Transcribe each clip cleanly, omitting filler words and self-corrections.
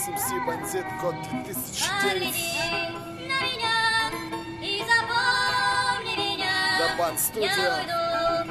Здесь МС Бандит, код 2009. Дабан Студио.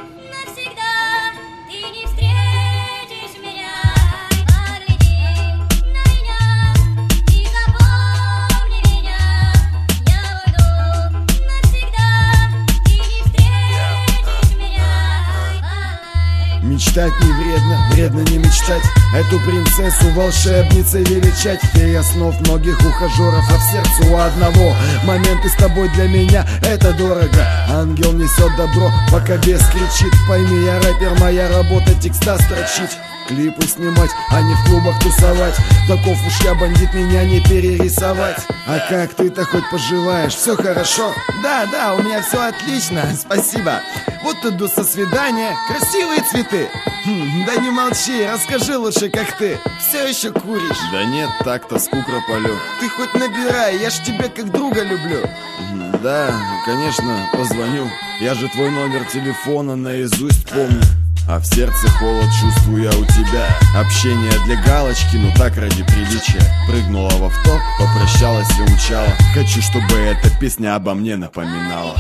Мечтать не вредно, вредно не мечтать. Эту принцессу волшебницей величать. Фея снов многих ухажеров, а в сердце у одного моменты с тобой для меня это дорого. Ангел несет добро, пока бес кричит. Пойми, я рэпер, моя работа текста строчить. Клипы снимать, а не в клубах тусовать. Таков уж я, бандит, меня не перерисовать. А как ты-то хоть поживаешь? Все хорошо? Да, у меня все отлично, спасибо. Вот иду со свидания, красивые цветы. Да не молчи, расскажи лучше, как ты. Все еще куришь? Да нет, так-то скукра полю. Ты хоть набирай, я ж тебя как друга люблю. Да, конечно, позвоню. Я же твой номер телефона наизусть помню. А в сердце холод чувствую я у тебя. Общение для галочки, но так ради приличия. Прыгнула в авто, попрощалась и умчала. Хочу, чтобы эта песня обо мне напоминала.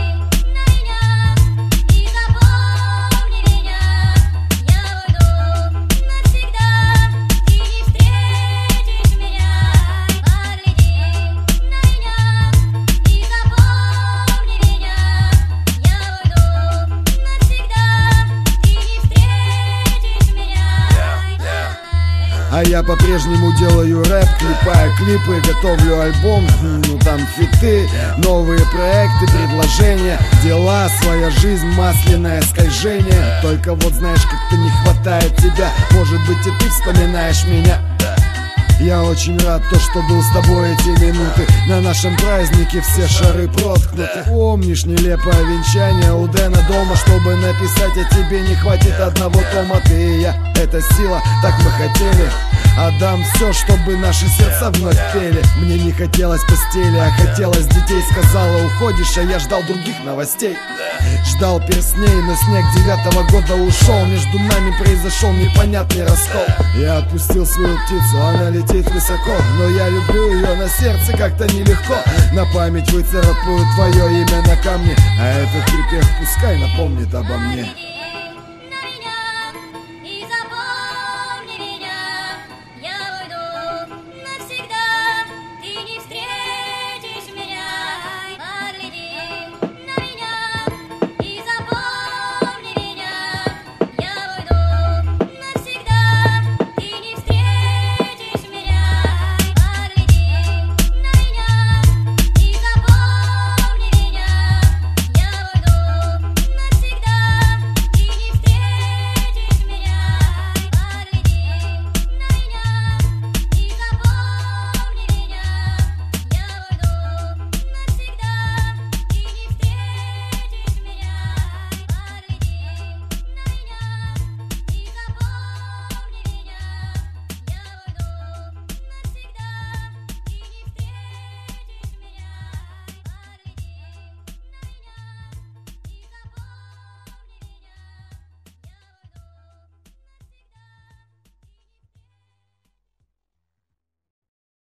А я по-прежнему делаю рэп, клепаю клипы, готовлю альбом. Ну там фиты, новые проекты, предложения, дела, своя жизнь, масляное скольжение. Только вот знаешь, как-то не хватает тебя. Может быть, и ты вспоминаешь меня. Я очень рад, что был с тобой эти минуты. На нашем празднике все шары проткнуты. Помнишь нелепое венчание у Дэна дома? Чтобы написать о тебе, не хватит одного тома. Ты и я, это сила, так мы хотели. Отдам все, чтобы наши сердца вновь пели. Мне не хотелось постели, а хотелось детей. Сказала, уходишь, а я ждал других новостей. Ждал персней, но снег 9-го года ушел. Между нами произошел непонятный раскол. Я отпустил свою птицу, она летит высоко. Но я люблю ее, на сердце как-то нелегко. На память выцарапаю твое имя на камне. А этот припев пускай напомнит обо мне.